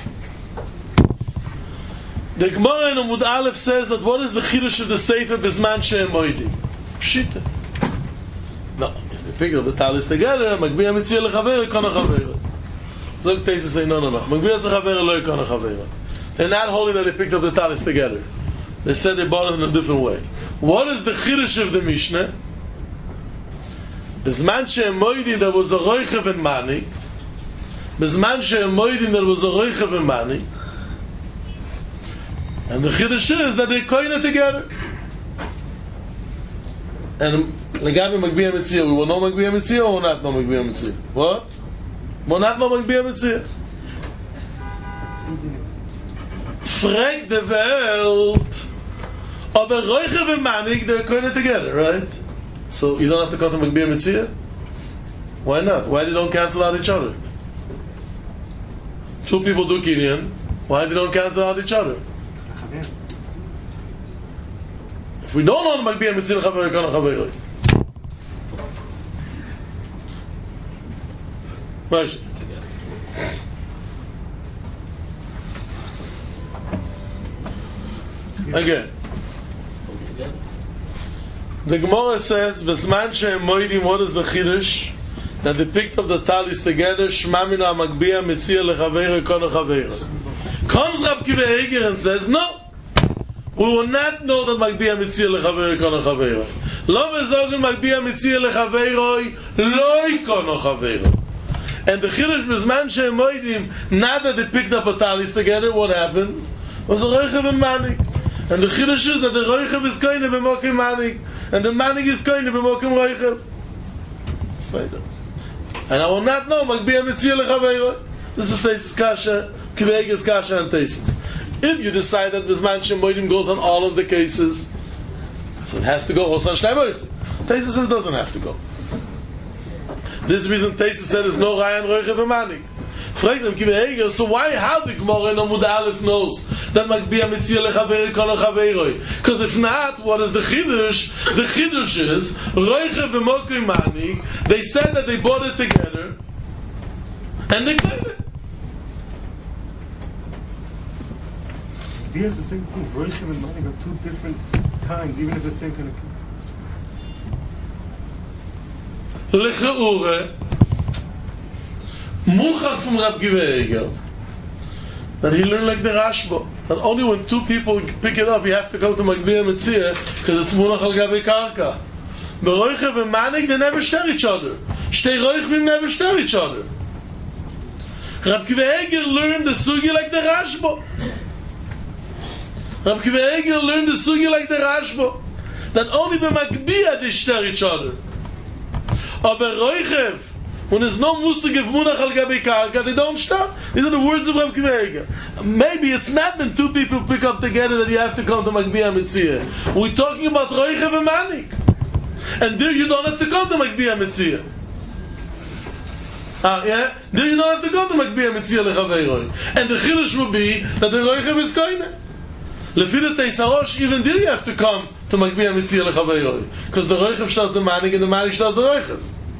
The Gemara in Amud Aleph says that what is the chiddush of the Sefer Bizman she'moidim? Pshita. No, if they pick up the talis together, Magbiya Mitzil Chaveiroi Kono Chaveiroi. Zog Taisus say no. Magbiya Chaveiroi Lo Kono Chaveiroi. They're not holding that they picked up the talis together. They said they bought it in a different way. What is the chiddush of the Mishnah? Bizman she'moidim there was a Roichev and Manik. Bizman she'moidim there was a Roichev and Manik. And the chiddush is that they koine together. And legabe Magbiya Mitzia, we will know Magbiya Mitzia or not know Magbiya Mitzia? What? We will not know Magbiya Mitzia. Frag the Welt, aber Roichev and Manik, they're koine together, right? So you don't have to call them Magbiya Mitzia? Why not? Why they don't cancel out each other? Two people do kinyan. Why they don't cancel out each other? If we don't know Magbiya Mitzil Chaveiroi Kono Chaveiroi. Mashi. Again. The Gemara says, B'zman she'moidim, what is the chiddush? That they picked up the talis together, Shma mina Magbiya Mitzil Chaveiroi Kono Chaveiroi. Comes Rav Kiva Eger and says, no. We will not know that Magbiya Mitzia lechaveiroi kono chaveiroi. Lo bezogen Magbiya Mitzia lechaveiroi loi kono chaveiroi. And the chiddush Bizman she'moidim, not that they picked up a talis together, what happened? Was a Roichev and Manik. And the chiddush is that the Roichev is koine b'mokim Manik, and the Manik is koine b'mokim Roichev. And I will not know Magbiya Mitzia lechaveiroi. This is Taisus Kasha, Kiva Eger's Kasha and Taisus. If you decide that Bizman she'moidim goes on all of the cases, so it has to go also on Shnei Moichim. Taisus says it doesn't have to go. This is the reason Taisus said there's no Raya and Roichev and Manik. Fragt him Kiva Eger, so why, how the Gemara in Amud Aleph knows that Magbiya Mitzia lechaveiroi kono chaveiroi? Because if not, what is the chiddush? The chiddush is Roichev and Mokim Manik. They said that they bought it together, and they claimed it. It's the same thing. Roichev and Manik are two different kinds, even if it's the same kind of. Lecheure, Muchach from Rav Kiva Eger, that he learned like the Rashba, that only when two people pick it up, you have to go to Magbiya Mitzia, because it's Munach al Gabi Karka. But Roichev and Manik, they never share each other. Shtei Roichevim never share each other. Rav Kiva Eger learned the Sugi like the Rashba. Rav Kiva Eger learned the Sugi like the Rashba, that only the Magbiya they share each other. Aber Roichev When there's no musig of munach al gabi karka, they don't stop. These are the words of Rav Akiva Eiger. Maybe it's not when two people pick up together that you have to come to Magbiya Mitzvah. We're talking about roichev and manik. And there you don't have to come to Magbiya Mitzvah. Yeah? There you don't have to come to Magbiya Mitzvah lechaveiroi. And the chiddush will be that the roichev is koine. Lefi the Teisarosh, even there you have to come to Magbiya Mitzvah lechaveiroi. Because the roichev shtas the manik and the manik shtas the roichev.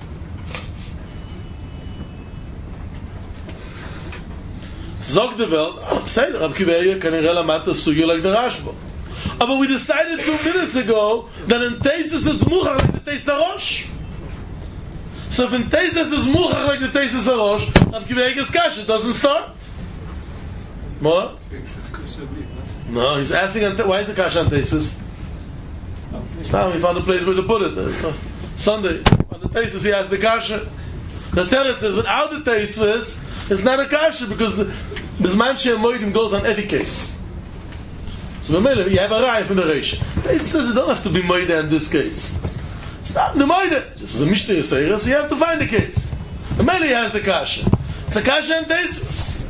Zog the Welt, say Rav Akiva Eiger kanireh lamat the sugya like the Rashba. But we decided 2 minutes ago that in Teisus is muchach like the Teisarosh. So if in Teisus is muchach like the Teisarosh, Rav Akiva Eiger's kasha doesn't start. What? No, he's asking why is the kasha on Teisus? It's now we found a place where to put it. Sunday on the Teisus he asked the kasha. The Teretz says without the Teisus it's not a kasha because the Bisman She'er Moedim goes on every case. So you have a raya from the Reisha. It says it don't have to be Moedah in this case. It's not the Moedah. Just as a Mishnah Yisrael, so you have to find the case. The Mele has the kasha. It's a kasha and Teisus.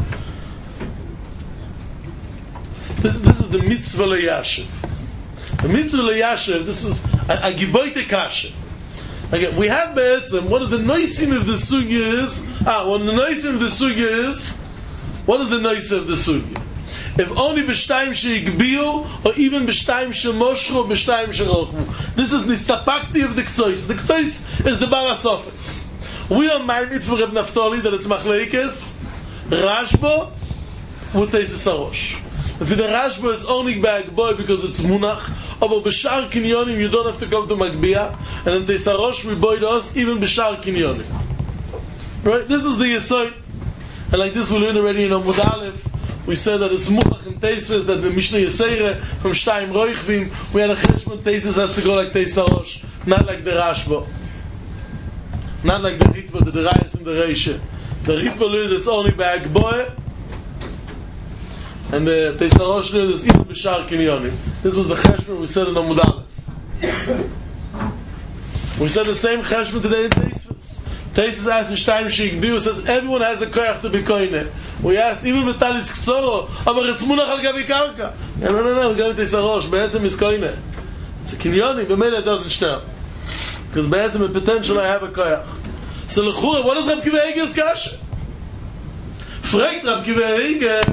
This is the mitzvah leyashiv. The mitzvah leyashiv, this is a giboite kasha. Again, we have be'etzem, one of the noisim of the sugya is, one of the noisim of the sugya is, what is the noisim of the sugya? If only b'shtayim she'igbiu, or even b'shtayim she'moshru, or b'shtayim she'rochmu. This is nistapakti of the k'tzois. The k'tzois is the bar hasofet. We are ma'imit for Reb Naftali that it's machleikes, Rashba, Teisus Arosh. If the Rashba is only by Agboy because it's munach, but b'shar kinyonim you don't have to come to Magbiya, and in Teisus Arosh we boy us even b'shar kinyonim. Right? This is the Yesod. And like this we learned already in Amud Aleph. We said that it's muchach in Teisus, that the Mishnah Yisera from Shtayim Roichvim, we had a cheshbon Teisus has to go like Teisus Arosh, not like the Rashba. Not like the Ritva, the Rayas from the Reisha. The Ritva learns it's only by Agboy, and the Teisus Arosh learns it's even b'shar kinyonim. This was the cheshbon we said in Amud Aleph. We said the same cheshbon today in Teisus. Teisus asks Mishtayim Sheikbiu, says everyone has a koyach to be koine. We asked even with Talis Ktsoro, aber it's munach al gabi karka. No, gabi Teisus Arosh, be'etzem is koine. It's a kinyonim, but maybe it doesn't stop. Because be'etzem in potential I have a koyach. So l'chura, what is Rav Akiva Eiger's kasha? Fragt Rav Akiva Eiger,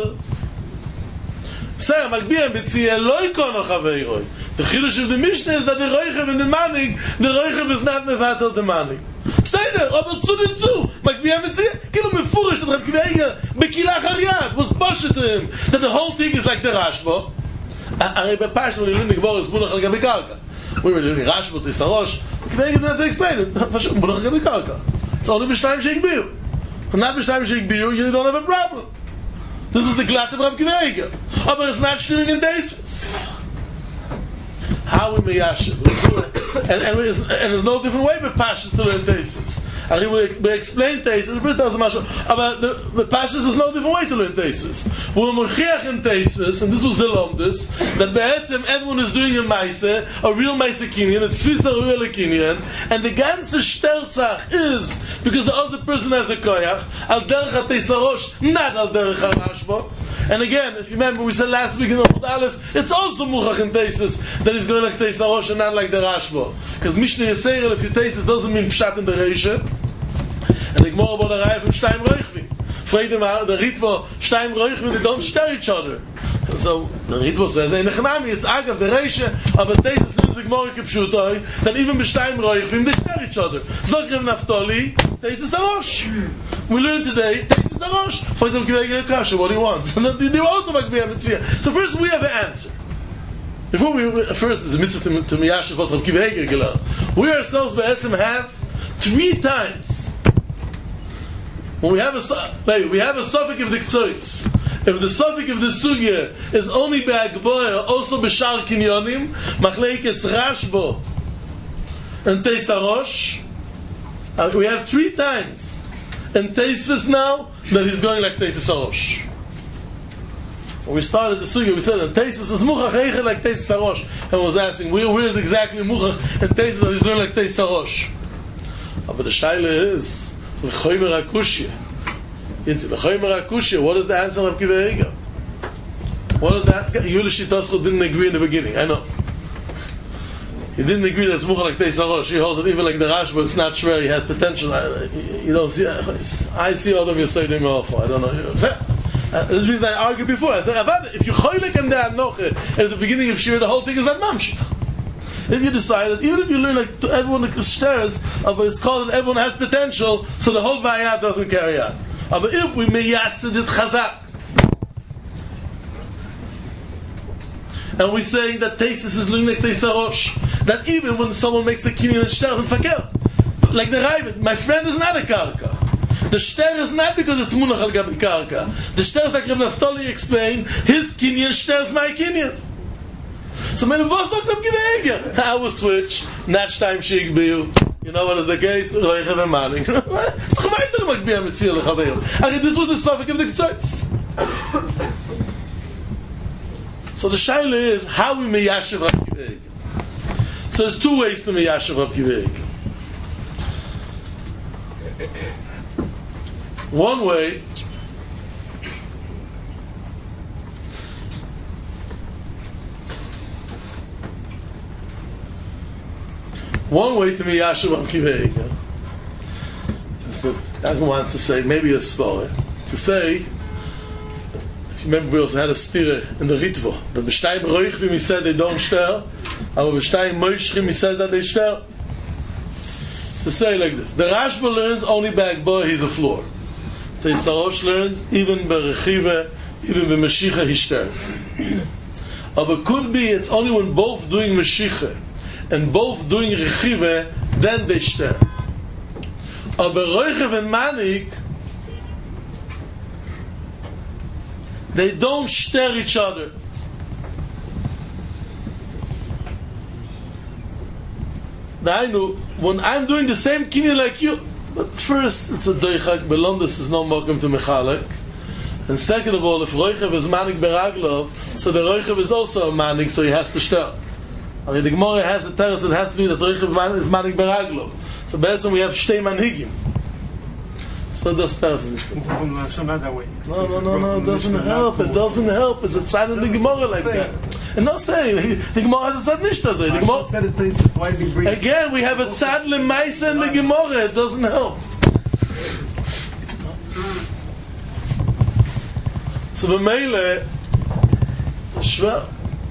say, Magbiya Mitzvah lo ikono chaveiroi. The chiddush of the Mishnah is that the roichev and the manig, the roichev is not mevatel the manig. Beseder, aber zu den zu. Magbiya Mitzvah, kilo mefurish that Rav Akiva Eiger bekilach hariyat was pashet to him that the whole thing is like the Rashba. Arei bepashto when you learn the Gemara is munach al gabi karka. We were learning Rashba, Teisus Arosh. Akiva Eiger didn't have to explain it. Munach al gabi karka. It's only b'shtayim sheikbiu. And not b'shtayim sheikbiu, you don't have a problem. This was the glatt of Rav Akiva Eiger. Aber it's not stimming in Teisus. How we meyashiv, and there's no different way but pashas to learn Teisus. And we explain Teisus. But the pashas is no different way to learn Teisus. We're mechiach in Teisus, and this was the lomdus that be'etzem everyone is doing a ma'aseh, a real ma'aseh kinyan, it's fisa real kinyan, and the ganze shtelzach is because the other person has a koyach al derech Teisus Arosh, not al derech Rashba. And again, if you remember, we said last week in Amud Aleph, it's also muchach in Teisus that he's going like Teisus Arosh and not like the Rashba. Because Mishnah Yisrael, if you Teisus, doesn't mean pshat in the Reisha. And the Gemara about the Raya from Shtayim Roichvim. Freedom, the Ritva, Shtayim Roichvim, they don't stare each other. So the Ritva says, in Nechanami, it's Agav, the Reisha, but Teisus means the Gemara Kipshutoi, that even b'Shtayim Roichvim, they stare each other. Zok Rav Naftali, Teisus Arosh. We learned today, Teisus Arosh. For example, what do you want? And they were also Magbiya Mitzvah. So first we have an answer. Before first there's a mitzvah to Miyashiv was Rav Akiva Eiger gelernt. We ourselves be'etzem have 3 times when we have a suffix of the k'tzois. If the suffix of the sugya is only be'agboya, also b'shar kinyonim, machleikes Rashba and Teisus Arosh, we have 3 times. And Teisus now that he's going like Teisus Arosh. When we started the sugya, we said that Teisus is muchach eicher like Teisus Arosh, and was asking where is exactly muchach and Teisus that he's going like Teisus Arosh. But the shaila is L'choymer akushya. L'choymer akushya, what is the answer of Kiva Eiger? What is that? Yuli Shitoscho didn't agree in the beginning, I know. He didn't agree that it's Mucha like Teisarosh. He holds that even like the Rashba, it's not sure he has potential. You don't see, I see all of you say them awful. I don't know. This is the reason I argued before. I said, if you choylek and the Anoche at the beginning of Shir, the whole thing is that Mamshich. If you decide that, even if you learn like everyone stares, but it's called that everyone has potential, so the whole Bayat doesn't carry on. But if we may yasid it chazak, and we say that Tesis is learning like Teisarosh, that even when someone makes a kinyan and shter and fakel, like the Ravid, my friend is not a karka. The shter is not because it's munach al gabi karka. The shter is like Reb Naftali explained, his kinyan shter is my kinyan. So when was not come Giveger, I will switch. Next time sheik biu. You know what is the case? Roichev and Manik. This was the suffix of the Ktsois. So the shaila is how we meyashiv Rab Kiva Eiger. So there's two ways to meyashiv Rab Kiva Eiger. One way to meyashiv Rab Kiva Eiger. That's what I want to say. Maybe a story to say. Remember, we also had a stira in the Ritva. That b'shtayim roichvim, he said they don't stir, but b'shtayim moishchim, he said that they stir. To say like this, the Rashba learns only by Akbar, he's a floor. Teisarosh learns, even by Rechiva, even by Mashiach, he stirs. But could be, it's only when both doing Mashiach and both doing Rechiva, then they stir. But Roichev and Manik, they don't stare each other. I know when I'm doing the same kinyan like you, but first it's a doichak. Belondus is no mokum to mechalek, and second of all, if roichev is manik beraglov, so the roichev is also a manik, so he has to stare. I mean, the Gemara has the teretz that has to be that roichev is manik beraglov. So basically we have shtei manhigim. So das doesn't. Not that way. No, it doesn't help. It doesn't help. It's a sign in the Gemara like that. And not saying the Gemara has a sad nishta. The Gemara said it places why they bring. Again, we have a tzad lemaisa in the Gemara. It doesn't help. So b'meile shver.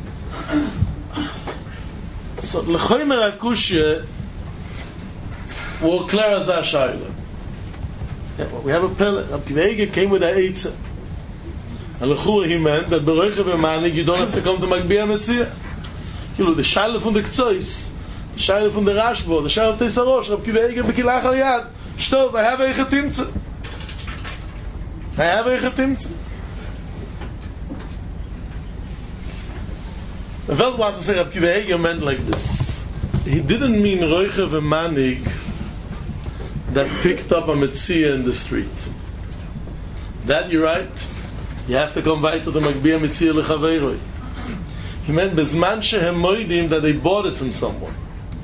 So l'choymer akushya will clear as a shayla. We have a pellet. Rab Kiva Eiger came with an eitzah. And l'chua he meant that b'roichev and manik you don't have to come to Magbiya Metzia. The shayla from the Ktsois, the shayla from the Rashba, the shayla of Teisarosh, Rab Kiva Eiger b'kilach al yad. Shtos, I have eicha timtzah. The Welt wants to say Rab Kiva Eiger meant like this. He didn't mean roichev and manik that picked up a Metzia in the street. That you're right. You have to come weiter to Magbiya Metzia lechaveiroi. He meant bezman shehem moidim that they bought it from someone.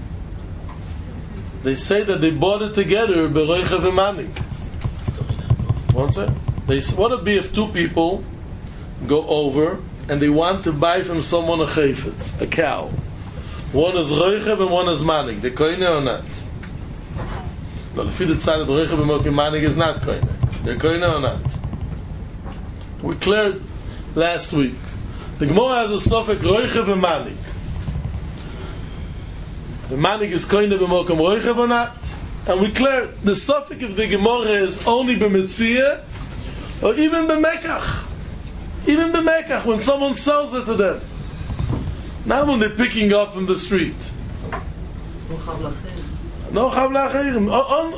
They say that they bought it together beroicha v'manik. What's it? What would be if two people go over and they want to buy from someone a chayfetz, a cow? One is roicha and one is manik. They koine or not? Well, if you decide that Roichev and Manik is not koine, they're koine or not? We cleared last week. The Gemara has a suffix Roichev and Manik. The Manik is koine b'mokum Roichev or not? And we cleared the suffix of the Gemara is only b'metzia or even b'mekach. Even b'mekach, when someone sells it to them. Not when they're picking up from the street. No chav la'achirim.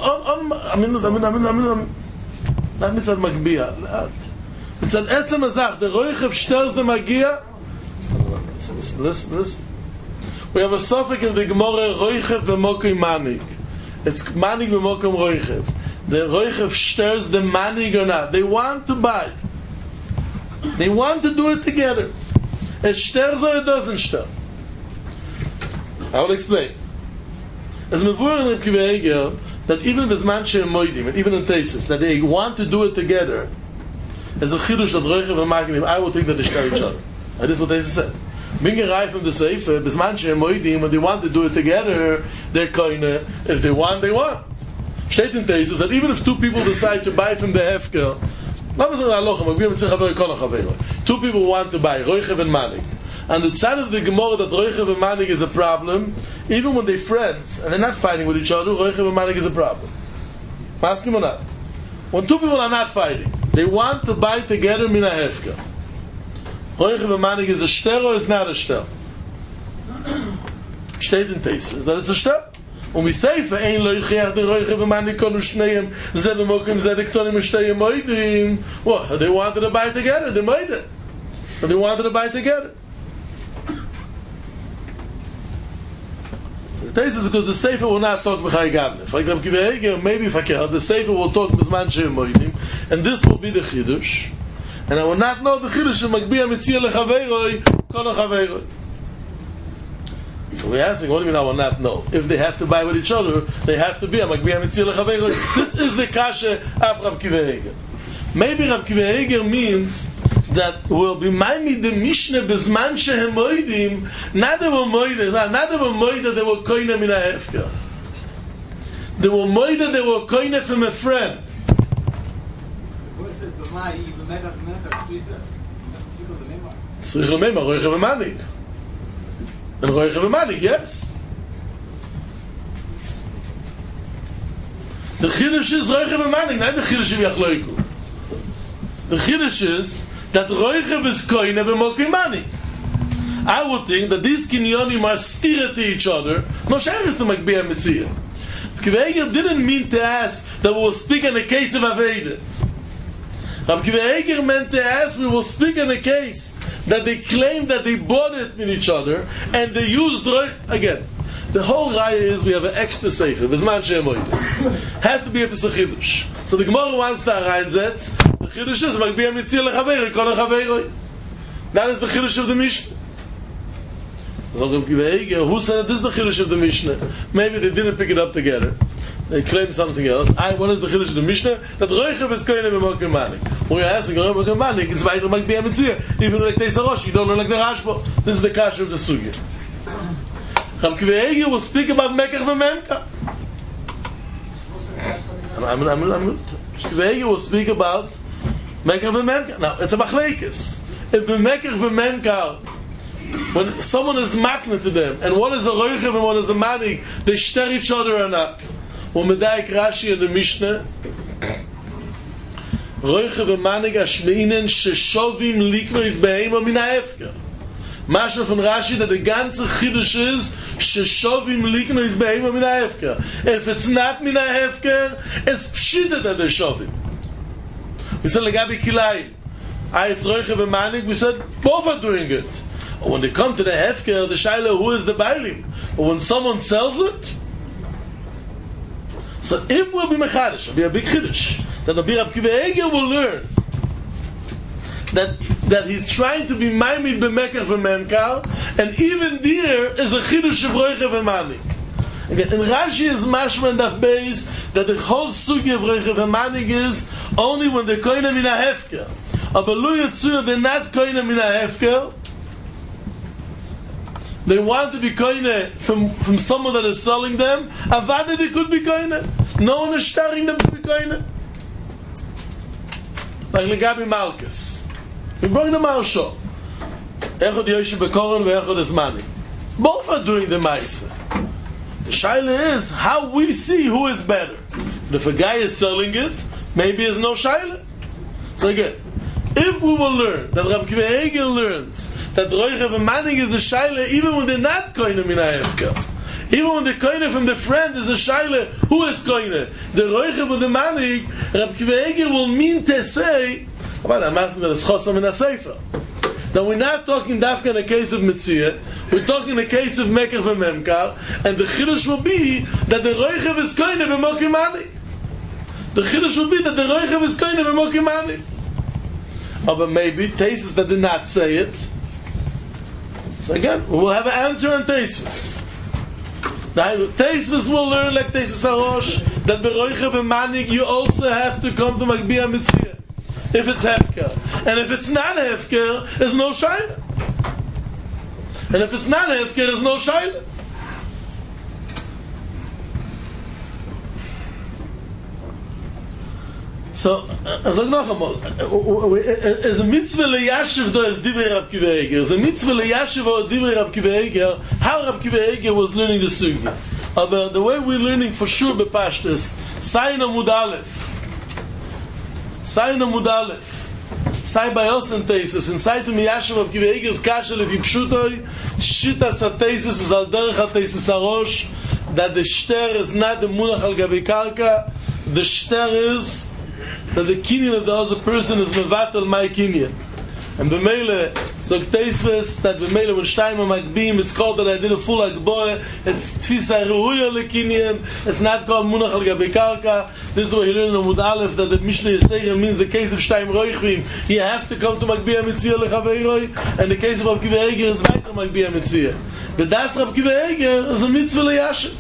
Not mitzad magbiya. Mitzad etzem azach. The roichev shters the magia. Listen. We have a suffix in the Gemara roichev b'mokim manik. It's manik b'mokim roichev. The roichev shters the manik or not. They want to buy. They want to do it together. It shters or it doesn't stir. I will explain. As Mevur and Reb Kiva Eiger, that even if it's manche moidim, and even in thesis, that they want to do it together, as a chidush that roichev and magnim, I would think that they share each other. That is what thesis said. Mingerai from the Seifer, bis manche moidim, when they want to do it together, they're koine. If they want, they want. Steht in thesis that even if two people decide to buy from the hefker, two people want to buy roichev and manik. And the side of the Gemara that roichev and manik is a problem, even when they're friends and they're not fighting with each other, roichev and manik is a problem. Maskim or not? When two people are not fighting, they want to buy together min hefker. Roichev and manik is a shter or is not a shter? Steht in thesis that it's a shter. We say for ein lo yichach de roichev and manik konu shneim ze bemokim ze de ktonim shteyim moedim. Well, they wanted to buy together, they made it. But they wanted to buy together. So the taste is because the Sefer will not talk b'chai gavne. Like Rabbi Akiva Eiger, maybe if I can, the Sefer will talk b'zman she'em moedim, and this will be the chidush. And I will not know the chidush of Magbiya Mitzia lechaveiroi kol hachaveiroi. So we're asking, what do you mean I will not know? If they have to buy with each other, they have to be a Magbiya Mitzia lechaveiroi. This is the kasha of Rabbi Akiva Eiger. Maybe Rabbi Akiva Eiger means that will be maybe the Mishnah bezman shehem moedim, not they were moeded, they were koine min ha'efker. They were moeded, they were koine from a friend. Tzrich l'meimah, roichev v'manik. And roichev v'manik, yes. The chiddush is roichev v'manik, not the chiddush of yachloiku. The chiddush is that roichev is koine b'mokim manik. I would think that these kinyonim are steered to each other. No shayris to Magbiya Mitzia. Akiva Eiger didn't mean to ask that we will speak in the case of Aveda. Akiva Eiger meant to ask we will speak in the case that they claim that they bought it with each other and they used roich again. The whole raya is we have an extra sefer. B'zman she'em moedim. Has to be a piece of chidush. So the Gemara wants to reinzet. The chidush is Magbiya Mitzia lechaveiroi kol hachaveiroi. That is the chidush of the Mishnah. So who said that this is the chidush of the Mishnah? Maybe they didn't pick it up together. They claim something else. What is the chidush of the Mishnah? That roichev is koine b'mokim manik. When you're asking roichev b'mokim manik, it's weiter Magbiya Mitzia. Even like Teis HaRosh, you don't learn like the Rashba. This is the kasha of the sugya. Rabbi Akiva Eiger will speak about Mekach v'Memka. Rabbi Akiva Eiger will speak about Mekach v'Memka. Now, it's a machlekes. If Mekach v'Memka, when someone is makna to them, and one is a roichev and one is a manik, they shter each other or not. When Medayik Rashi in the Mishnah, roichev and manik ashmeinen sheshovim liknois beheima min ha'efker. Mashma von Rashi that the ganze chidush is sheshovim likno is beheima min ha'efker. If it's not min ha'efker, it's pshita that they're shovim. We said legabi kilayim, it's roichev and manik. We said both are doing it. When they come to the hefker, the shaila who is the bailim. But when someone sells it, so if we'll be mechadish, it'll be a big chidush that the Rabbi Akiva Eiger will learn that he's trying to be maimid b'mekach v'memkar, and even there is a chidush of roichev and manik. Again, in Rashi is mashma and daf beis that the whole sugi of roichev and manik is only when they're koine min ha'hefker. Aber lo yetzuya, they're not koine min ha'hefker. They want to be koine from someone that is selling them. Avada they could be koine. No one is starring them to be koine. Like legabi malchus. We bring the Marsha. Echad Yoshe Bekoron ve'echad Esmani. Both are doing the Maisa. The shaila is how we see who is better. And if a guy is selling it, maybe there's no shaila. So again, if we will learn that Rabbi Akiva Eiger learns that roichev and manik is a shaila, even when they're not koine min ha'efker, even when the koine from the friend is a shaila, who is koine? The roichev or the manik? Rabbi Akiva Eiger will mean to say. I'm asking that it's chosam in a sefer. Now we're not talking dafka in a case of Mitzia, we're talking in a case of Mekach v'Memkar, and the chiddush will be that the roichev is koine b'mokim manik. The chiddush will be that the roichev is koine b'mokim manik. But maybe Teisus that did not say it. So again, we will have an answer on Teisus. Teisus will learn like Teisus HaRosh that beroiche b'manig you also have to come to Magbiya Mitzvah if it's hefker. And if it's not hefker, there's no shaila. And if it's not hefker, there's no shaila. So, sag noch einmal, es a mitzvah leyashiv do es divrei Rab Kiva Eiger. Es a mitzvah leyashiv do es divrei Rab Kiva Eiger, how Rab Kiva Eiger was learning the sugi. But the way we're learning for sure bepashtus, Sayin Amud Aleph, Sai by us and Tesis, inside to Miyashiv Rab Kiva Eiger's kasha lefi pshutoi, shitas ha-Tesis is al derech ha-Tesis ha-Rosh, that the shter is not the munach al gabi karka, the shter is that the kinyan of the other person is mevatel my kinyan. And b'meile, so Teisves, that b'meile when Shtayma Magbim, it's called that I did a full Agboe, it's Tfisa Ruhuya lekinyan, it's not called Munach al Gabi Karka. This is the way he learned in Amud Aleph, that the Mishnah Yisrael means the case of Shtayim Roichvim, you have to come to Magbiya Mitzvah lechaveiroi, and the case of Rab Kiva Eiger is weiter Magbiya Mitzvah. But that's Rab Kiva Eiger is a mitzvah leyashiv.